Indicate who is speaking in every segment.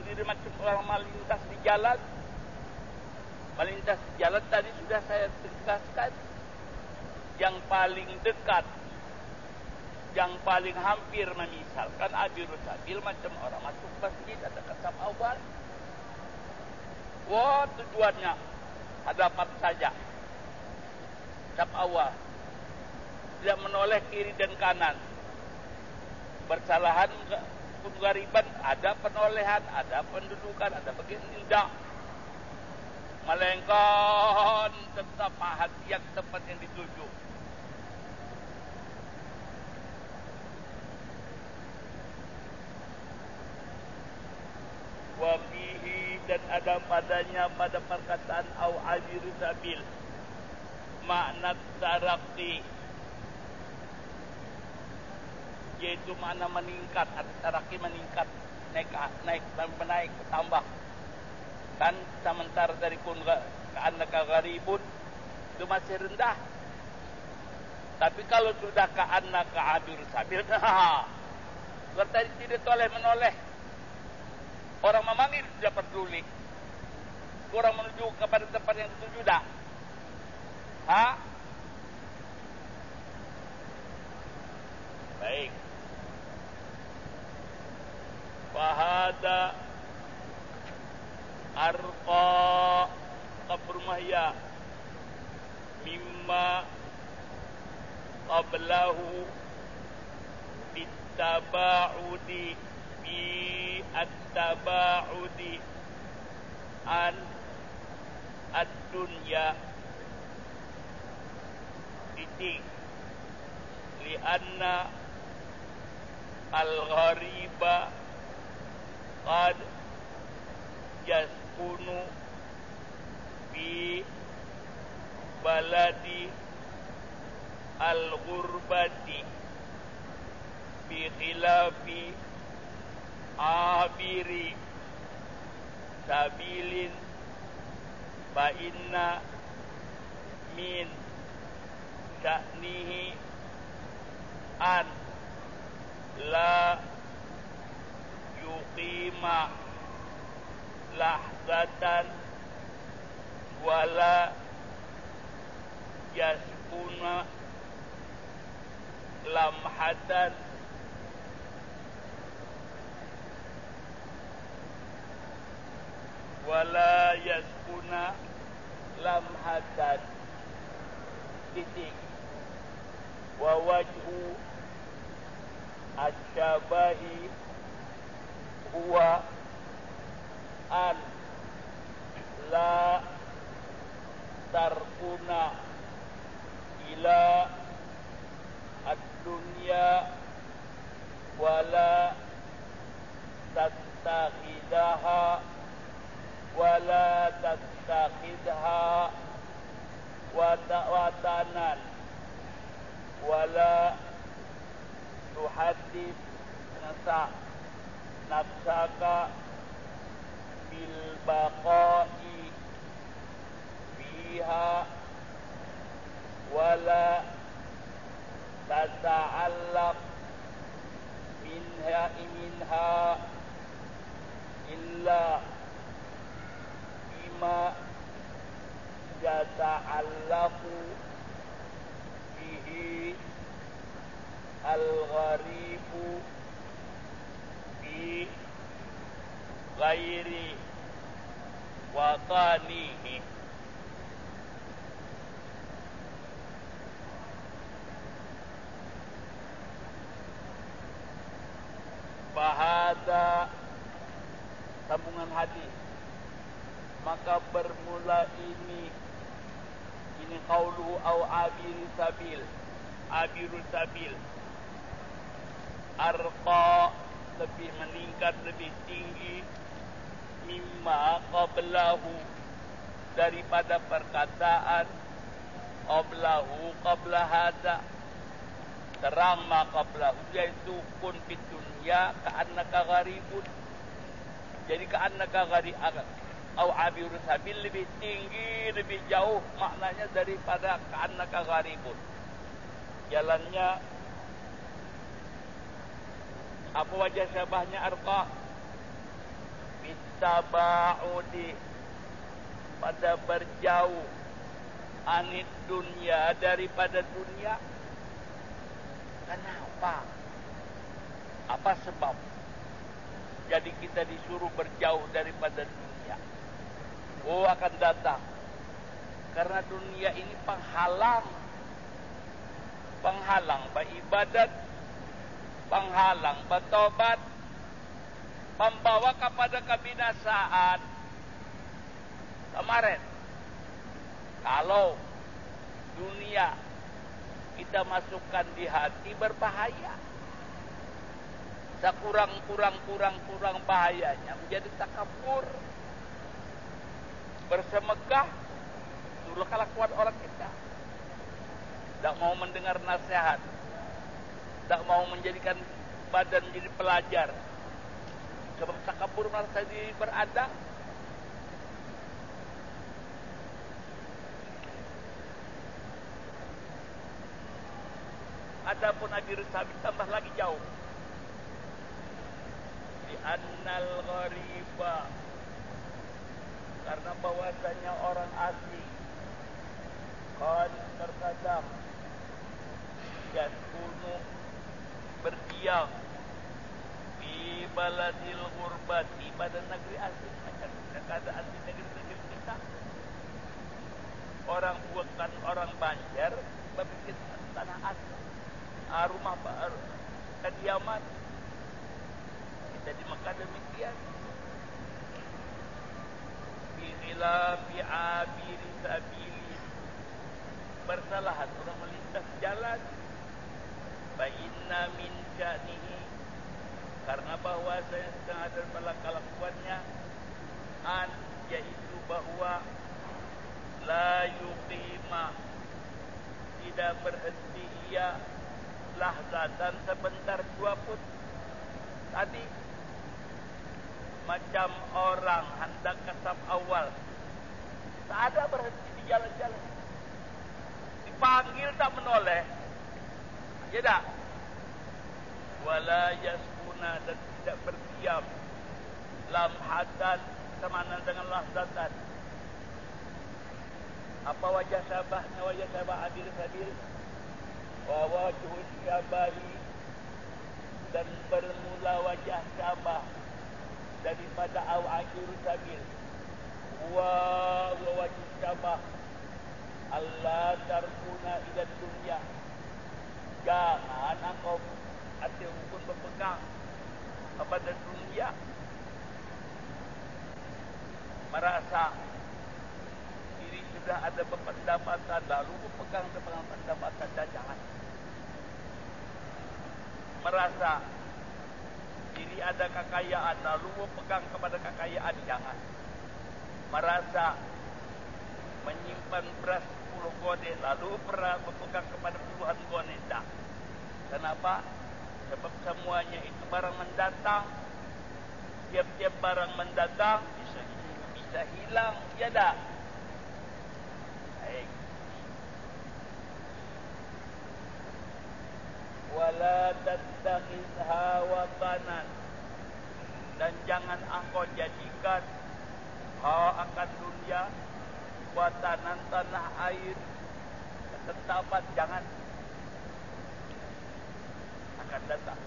Speaker 1: diri macam orang melintas di jalan. Melintas di jalan tadi sudah saya tegaskan. Yang paling dekat, yang paling hampir memisalkan abirus sabil macam orang masuk masjid ada saf awal. Wah, tujuannya hadapan saja. Saf awal. Tidak menoleh kiri dan kanan. Bersalahan penggariban, ada penolehan, ada pendudukan, ada begini. Tidak. Melainkan tetap hati yang tempat yang dituju. Wafihi, dan ada padanya pada perkataan au abiru sabil makna tarakki, yaitu makna meningkat. Tarakki meningkat, naik menaik, bertambah. Kan sementara dari kun ka'annaka gharibun itu masih rendah. Tapi kalau sudah ka'annaka abiru sabil, berarti tidak boleh menoleh. Orang memanggil tidak peduli. Orang menuju kepada tempat yang dituju dah. Baik. Fahada arqa qabr mahya mimma qablahu bitaba'udi bi at-taba'udi an ad-dunya titik lianna al-ghariba qad yaskunu bi baladi al-ghurbati bi khilafi abiri sabilin fa inna min sya'nihi an la yuqima lahzatan wala yaskuna lamhatan wala yaskuna lamhatan titik wa wajhu asyabahi huwa an la tarkuna ila ad-dunya wala tattakhidaha wala tattakhidha watanan wala tuhaddith nafsaka bil baqa'i fiha wala tata'allaq minha illa bima yata'allaqu bihi al-gharibu bi ghairi watanihi. Fahada sambungan hadis, maka bermula ini qauluhu au abiru sabil arqa, lebih meningkat, lebih tinggi mimma qablahu, daripada perkataan qablahu qabla hada, terang ma qablahu, yaitu kun fid dunya ka'annaka gharibun. Jadi ka'annaka gharibun au abiru sabil lebih tinggi, lebih jauh maknanya daripada ka'annaka gharibun. Jalannya apa wajah syabahnya arqa? tabaudi, pada berjauh, anid dunia, daripada dunia. Kenapa? Apa sebab? Jadi kita disuruh berjauh daripada dunia. Oh, akan datang. Karena dunia ini penghalang. Penghalang beribadat, penghalang bertobat, membawa kepada kebinasaan. Kemarin, kalau dunia kita masukkan di hati, berbahaya. Sekurang-kurang bahayanya menjadi takabur, bersemegah. Itulah kelakuan orang kita. Tak mau mendengar nasihat, tak mau menjadikan badan menjadi pelajar, sebab takabur merasa diri berada. Adapun Abi Sabi tambah lagi jauh. Di annal ghariba, karena bahwasanya orang asing kan terkadang yaskunu berdiam di baladil ghurbati, pada negeri asing, macam keadaan di negeri-negeri kita. Orang bukan orang Banjar berpikir tanah asing, rumah baru, kediaman. Kita di Mekah demikian. Bila bi'abiri sabili, bersalahan orang melintas jalan. Fa'inna min sya'nihi, karena bahwa saya sedang ada dalam kelakuannya, an, yaitu bahwa la yuqima, tidak berhenti ia lahzatan sebentar jua pun. Tadi macam orang hendak ke saf awal, tak ada berhenti di jalan-jalan, dipanggil tak menoleh, ya tak? Wala yaskuna, dan tidak berdiam, lamhatan, semanan dengan lahzatan. Apa wajah sabahnya? Wajah sabah adil sabil, wa wajhu syabahi, dan bermula wajah sabah daripada aw-akhir sabil, wa wajh sabah Allah tarkuna ila dunya, jangan engkau hati pun berpegang kepada dunia, merasa diri sudah ada pendapatan lalu berpegang dengan pendapatan, jangan. Merasa diri ada kekayaan lalu berpegang kepada kekayaan, jangan. Merasa menyimpan beras 10 gone lalu berpegang kepada puluhan gone, tak. Kenapa? Sebab semuanya itu barang mendatang. Tiap-tiap barang mendatang bisa hilang, ya tak? Baik. Wala tattakhidha watanan, dan jangan engkau jadikan akan dunia watanan, tanah air, ketetapan, jangan. Akan datang.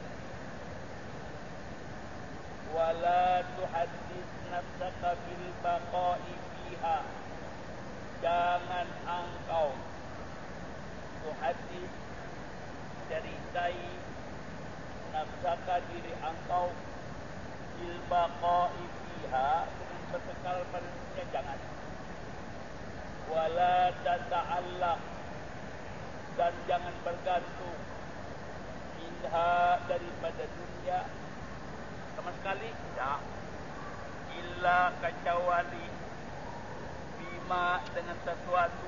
Speaker 1: Wala tuhaddits nafsaka bil baqa'i fiha, jangan engkau tuhaddits, ceritai, nafsaka, diri engkau, bil baqa'i fiha, dengan berkekal pada dunia, jangan. Wala tata'allaq, dan jangan bergantung, minha, daripada dunia sama sekali, tak. Illa, kecuali, bima, dengan sesuatu,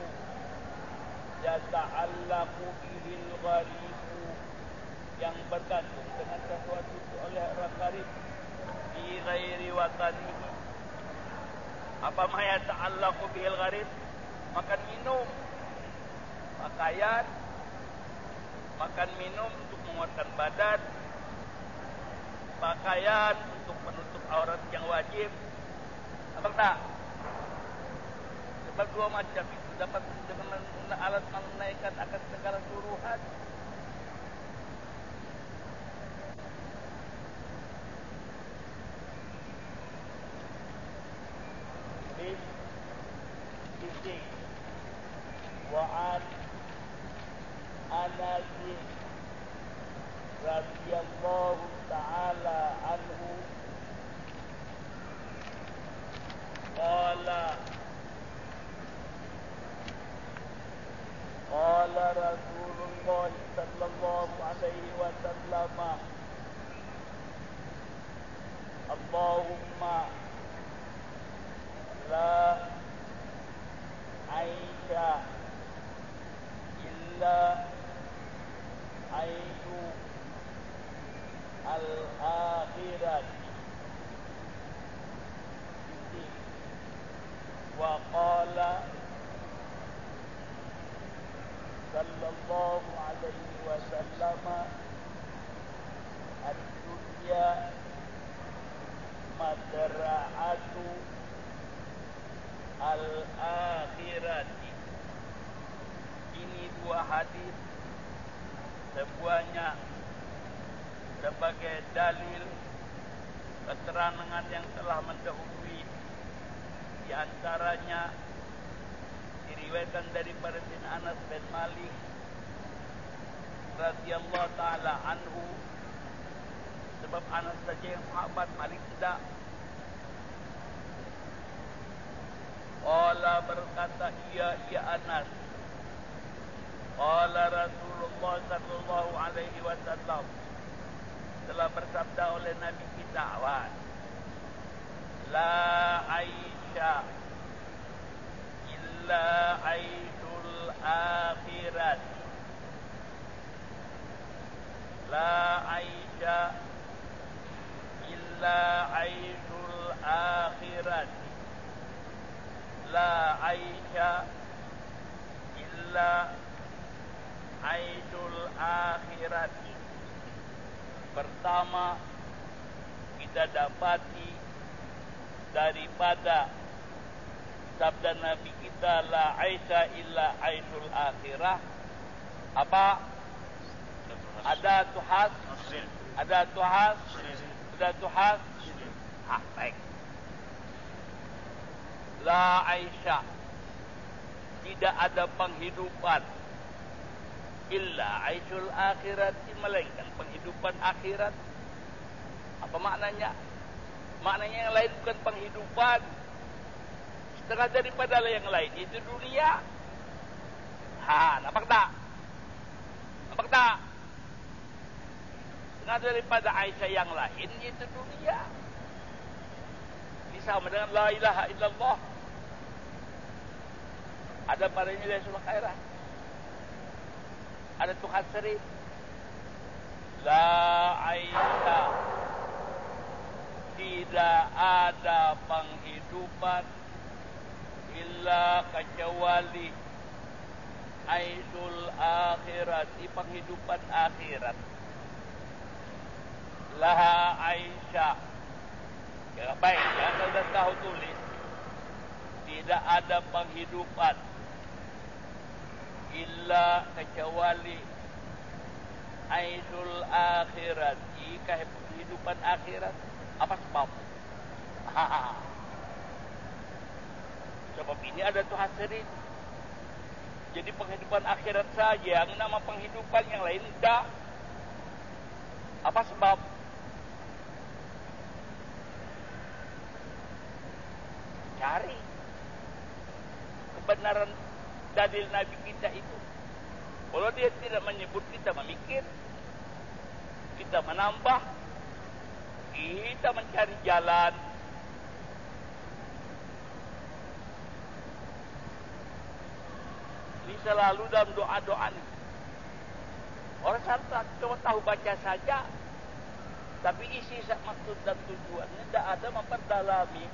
Speaker 1: yata'allaqu bihil gharibu, yang bergantung dengan sesuatu itu oleh orang gharib, di ghairi watanihi. Apa ma yata'allaqu bihil gharib? Makan minum, pakaian, makan minum untuk menguatkan badan, pakaian untuk menutup aurat yang wajib. Apa tak? Sebab dua macam itu dapat dengan alat menaikkan akan segala suruhan. Bin wa'an Anas radhiyallahu ta'ala anhu qala Rasulullah sallallahu alaihi wasallam Allahumma la aisha illa aishu al-akhirat wa qala sallallahu alaihi wasallam ad-dunya madra'atu al-akhirati. Ini dua hadis semuanya sebagai dalil keterangan yang telah mendahului. Di antaranya diriwayatkan daripada Anas bin Malik radhiyallahu taala anhu, sebab Anas saja yang sahabat, Malik tidak. Qala berkata ia Anas, qala Rasulullah sallallahu alaihi wasallam, telah bersabda oleh Nabi kita, la aisha illa aishul akhirat. La aisha illa aishul akhirat. La aisha illa aishul akhirat. Pertama, kita dapati daripada sabda Nabi kita, la aisha illa aishul akhirah, apa? Ada tuhas, ada tuhas, ada tuhas. Baik. La aisha, tidak ada penghidupan illa aishul akhirat, melainkan penghidupan akhirat. Apa maknanya? Maknanya yang lain bukan penghidupan. Setengah daripada yang lain itu dunia. Nampak tak? Nampak tak? Setengah daripada Aisyah yang lain itu dunia. Ini sama dengan la ilaha illallah. Ada padanya Rasul khairat. Ada Tuhan sering. La Aisyah, tidak ada penghidupan illa kecuali aisul akhirat, penghidupan akhirat. Laha Aisyah. Ya, baik, yang anda tahu tulis, tidak ada penghidupan illa kecuali aisul akhirat, kehidupan akhirat. Apa sebab? Sebab ini ada Tuhan sendiri. Jadi penghidupan akhirat saja yang nama penghidupan, yang lain tidak. Apa sebab? Cari kebenaran dalil Nabi kita itu. Kalau dia tidak menyebut, kita memikir, kita menambah, kita mencari jalan. Ini selalu dalam doa-doa ini. Orang cuma tahu baca saja, tapi isi maksud dan tujuannya tidak ada memperdalami.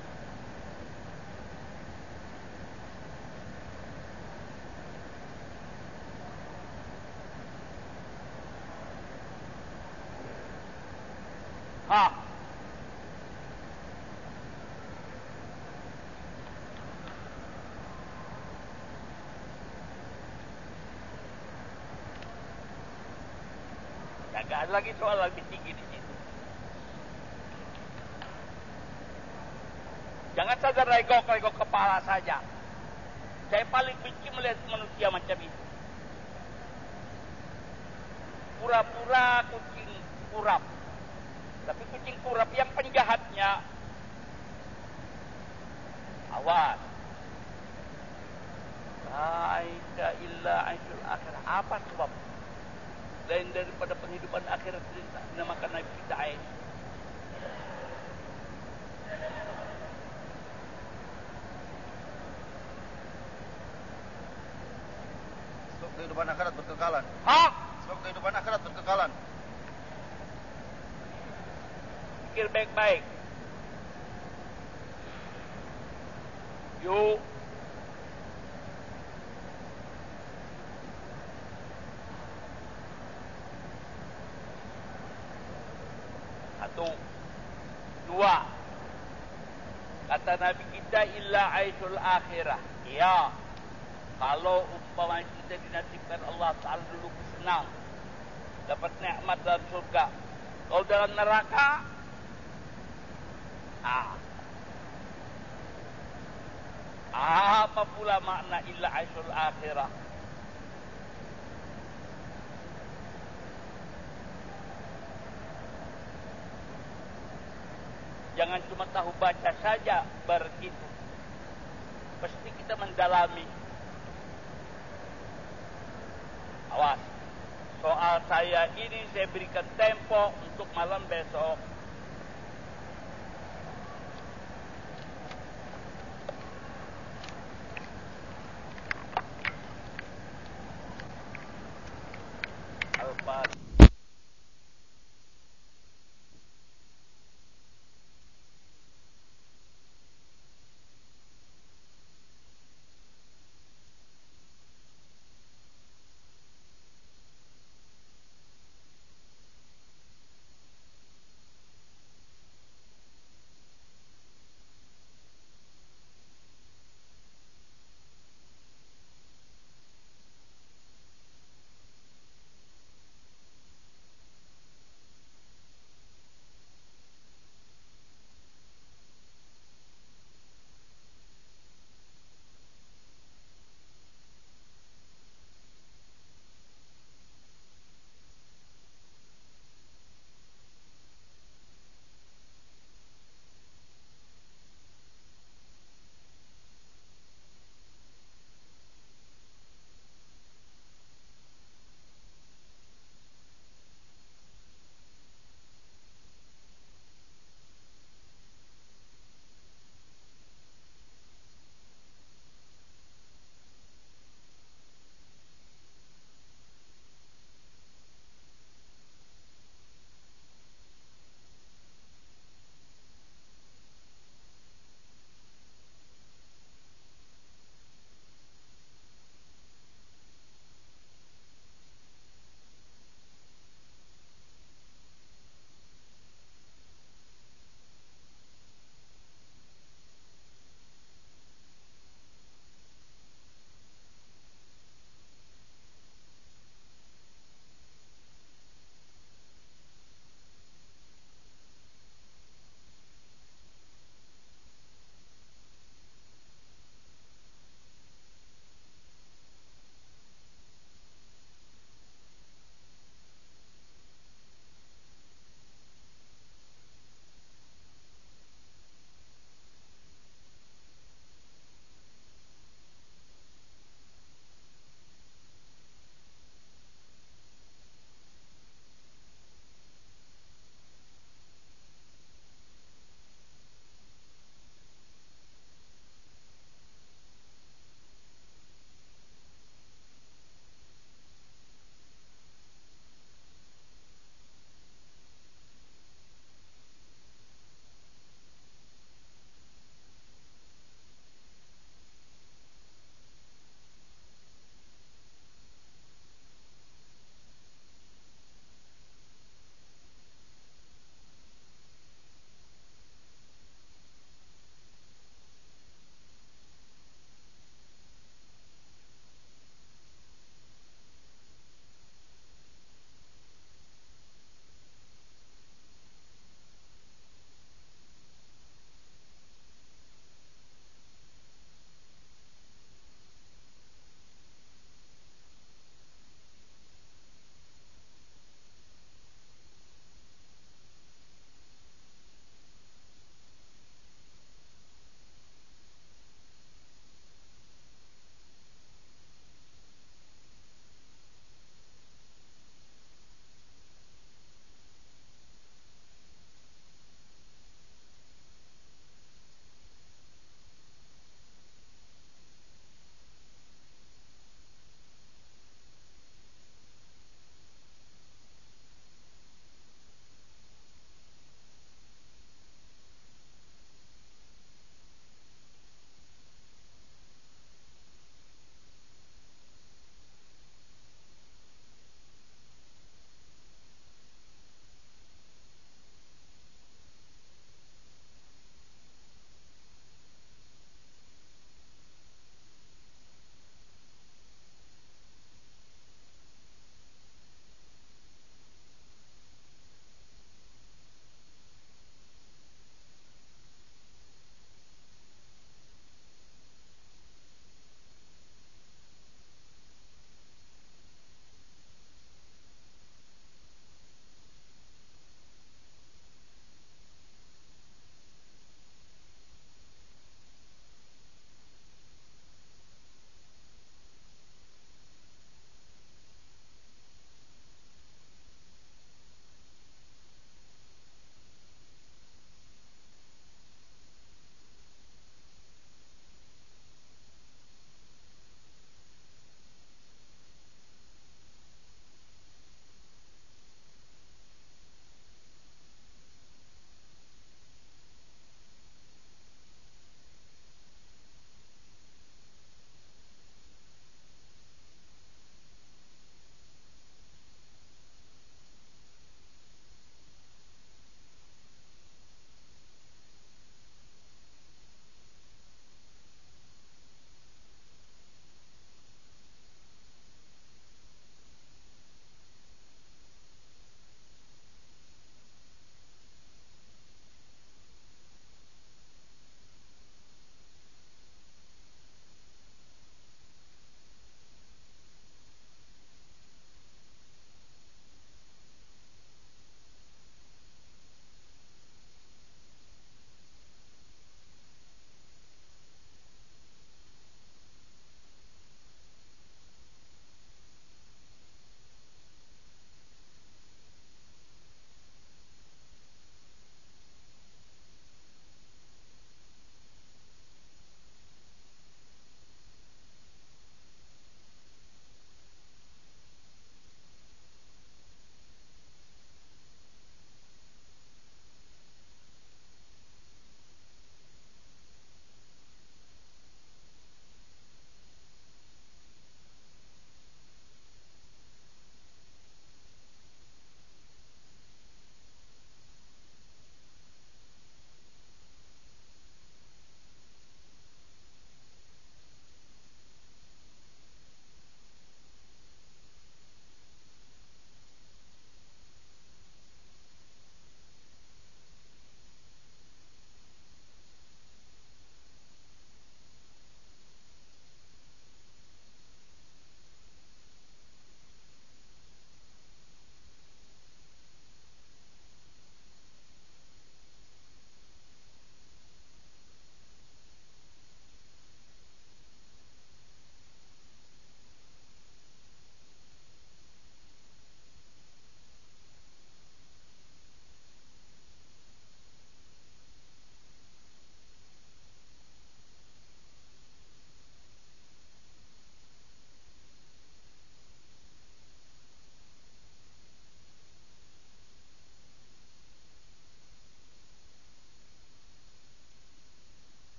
Speaker 1: Gak ada lagi soal lebih tinggi di situ. Jangan saja regok kepala saja. Saya paling benci melihat manusia macam itu. Pura-pura kucing kurap. Tapi kucing kurap yang penjahatnya, awas. La ilaha illa aisyul akhir. Apa sebab? Lain daripada penghidupan akhirat dinamakan Nabi kita Aisyah.
Speaker 2: Sebab kehidupan akhirat berkekalan. Sebab kehidupan akhirat berkekalan.
Speaker 1: Pikir baik-baik. Yuk. Satu. Dua. Kata Nabi kita illa aisyul akhirah. Ya. Kalau umpama kita dinasibkan Allah Ta'ala dulu senang, dapat nikmat dalam surga. Kalau dalam neraka, apa pula makna illa aisyul akhirah? Jangan cuma tahu baca saja begitu. Pasti kita mendalami. Awas. Soal saya ini saya berikan tempo untuk malam besok.